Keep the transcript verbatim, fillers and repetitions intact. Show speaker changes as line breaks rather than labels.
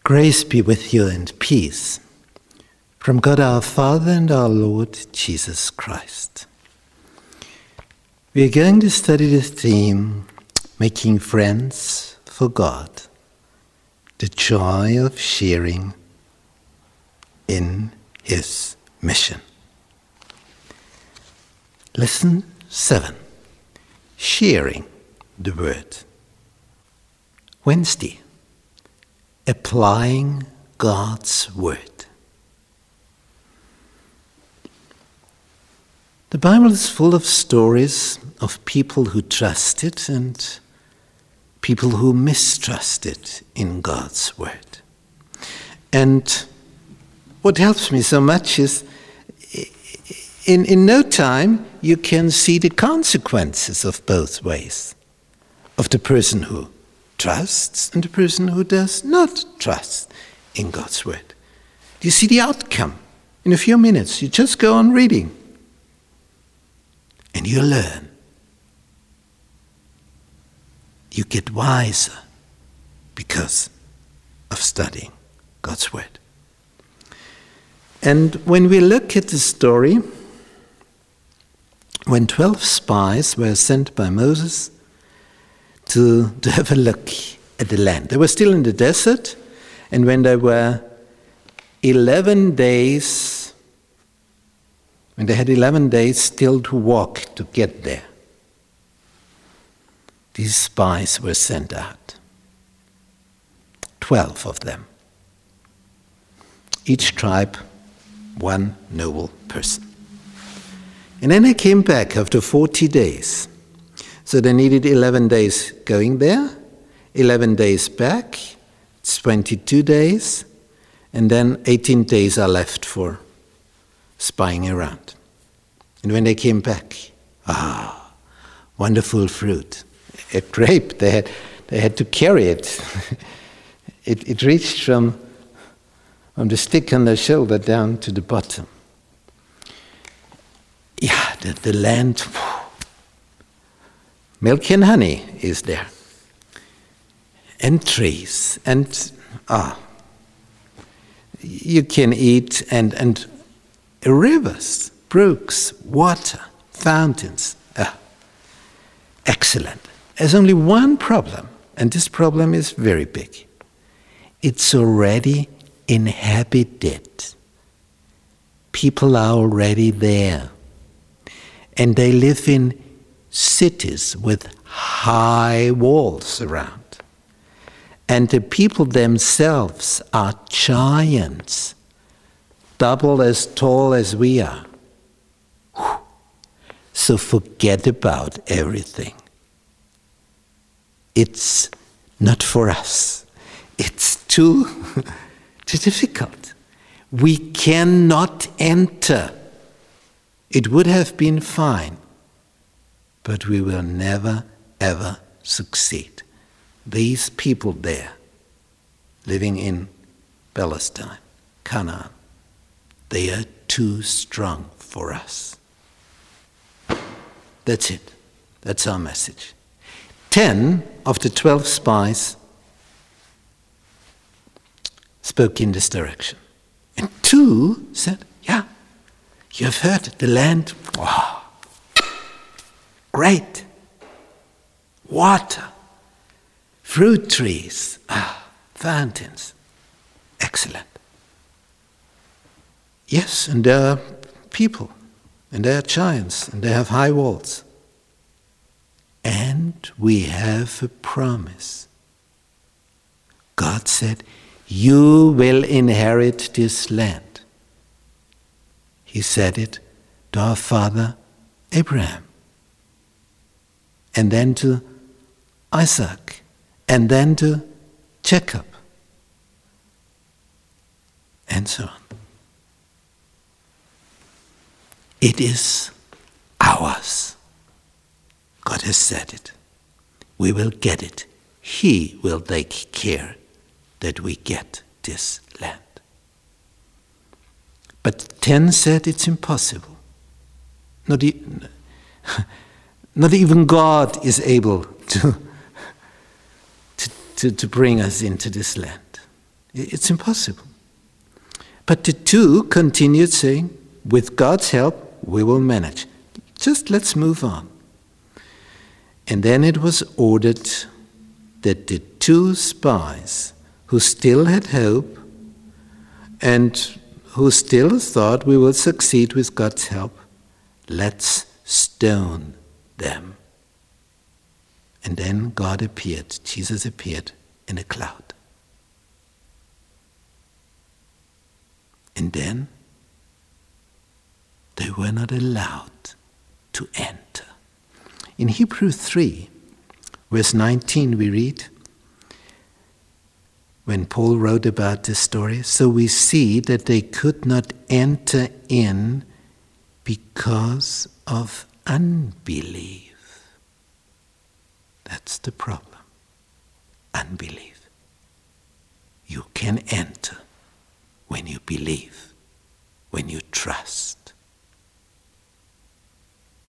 Grace be with you and peace from God our Father and our Lord Jesus Christ. We are going to study the theme, Making Friends for God, the joy of sharing in His mission. Lesson seven, sharing the word. Wednesday, applying God's word. The Bible is full of stories of people who trusted and people who mistrusted in God's word. And what helps me so much is in, in no time you can see the consequences of both ways, of the person who trusts and the person who does not trust in God's word. You see the outcome in a few minutes. You just go on reading and you learn. You get wiser because of studying God's word. And when we look at the story, when twelve spies were sent by Moses to, to have a look at the land. They were still in the desert, and when they were eleven days, when they had eleven days still to walk to get there, these spies were sent out. Twelve of them. Each tribe, one noble person. And then they came back after forty days. So they needed eleven days going there, eleven days back, it's twenty-two days, and then eighteen days are left for spying around. And when they came back, ah, wonderful fruit. A grape, they had, they had to carry it. it. It reached from, from the stick on their shoulder down to the bottom. Yeah, the, the land... Whew, milk and honey is there, and trees, and ah, you can eat, and and rivers, brooks, water, fountains, ah, excellent. There's only one problem, and this problem is very big. It's already inhabited. People are already there, and they live in cities with high walls around. And the people themselves are giants, double as tall as we are. Whew. So forget about everything. It's not for us. It's too, too difficult. We cannot enter. It would have been fine, but we will never, ever succeed. These people there, living in Palestine, Canaan, they are too strong for us. That's it. That's our message. Ten of the twelve spies spoke in this direction. And two said, yeah, you have heard the land, wow, great. Water, fruit trees, ah, fountains, excellent. Yes, and there are people, and there are giants, and they have high walls. And we have a promise. God said, you will inherit this land. He said it to our father Abraham, and then to Isaac, and then to Jacob, and so on. It is ours. God has said it. We will get it. He will take care that we get this land. But ten said it's impossible. Not, e- not even God is able to, to, to, to bring us into this land. It's impossible. But the two continued saying, with God's help, we will manage. Just let's move on. And then it was ordered that the two spies who still had hope and who still thought we will succeed with God's help, let's stone them. And then God appeared, Jesus appeared in a cloud. And then they were not allowed to enter. In Hebrews three, verse nineteen, we read, when Paul wrote about this story, so we see that they could not enter in because of unbelief. That's the problem. Unbelief. You can enter when you believe, when you trust.